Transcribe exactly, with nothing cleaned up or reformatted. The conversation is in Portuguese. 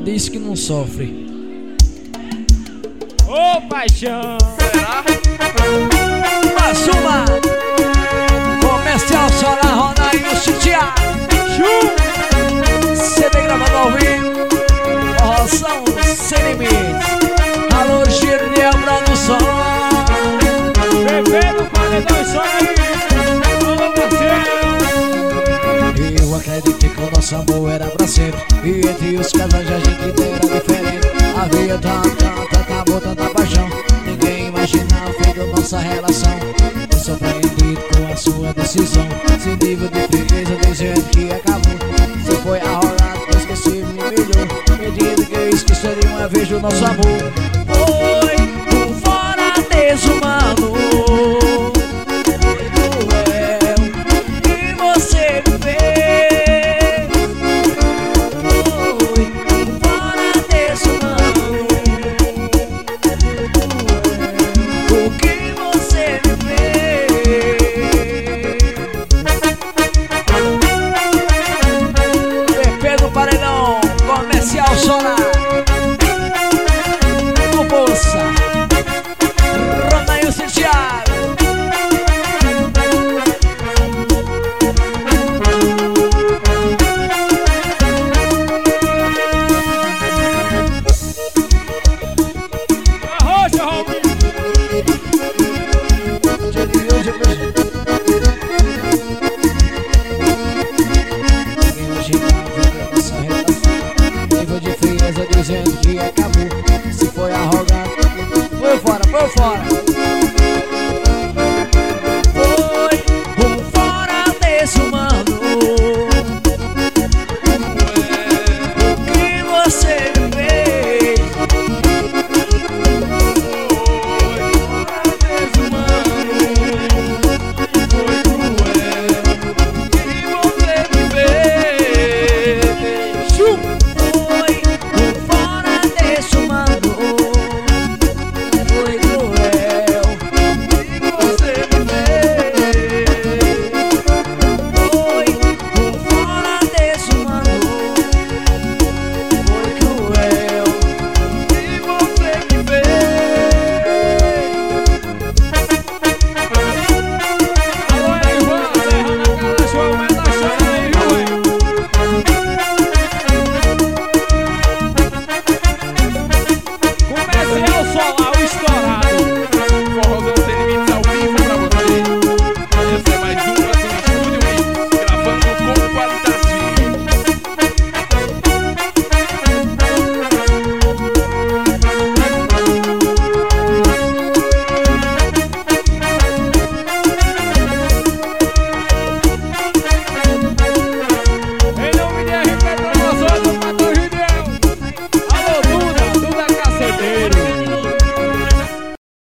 diz que não sofre. Ô, paixão! Será? Assuma! Comercial Solar, Ronaldinho Cintia. C D gravando ao vivo. Forroção sem limites. Alô, Giriel Produção. Bebê do paredão, isso aí! Alô, Marcelo! Eu acreditei que o nosso amor era pra sempre, e entre os casais a gente era diferente. Havia tanta, tanta amor, tanta paixão. Ninguém imaginava o fim da nossa relação. Eu surpreendido com a sua decisão. Sem nível de frieza, dizendo que acabou. Se foi arrolado, eu esqueci, me humilhou, pedindo que eu esqueceria uma vez do nosso amor. Foi por fora desumano, cruel, que você me fez. Foi por fora desumano, cruel, o que você me fez. Pepe do Paredão, Comercial Solar. Bolsa, Ronaldinho Cintia. Arrocha, Romero! Ninguém imaginava essa relação. Nível de frieza dizendo que acabou. Se foi arrogante, foi fora, foi fora.